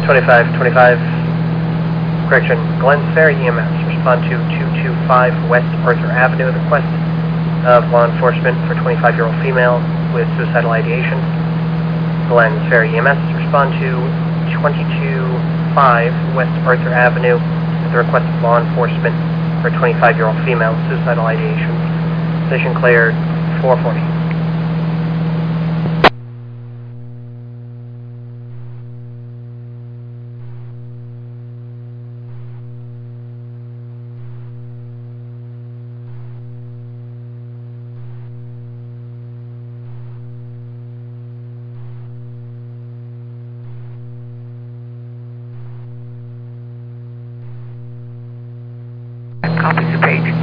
2525, correction, Glens Ferry EMS, respond to 225 West Arthur Avenue, the request of law enforcement for 25-year-old female with suicidal ideation. Glens Ferry EMS, respond to 225 West Arthur Avenue at the request of law enforcement for 25-year-old female with suicidal ideation. Position cleared, 440. Copy to page.